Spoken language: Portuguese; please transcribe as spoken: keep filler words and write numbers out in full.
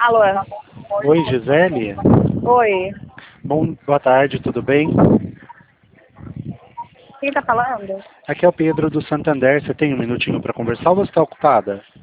Alô? Oi, Gisele? Oi. Bom, boa tarde, tudo bem? Quem tá falando? Aqui é o Pedro do Santander. Você tem um minutinho para conversar ou você está ocupada?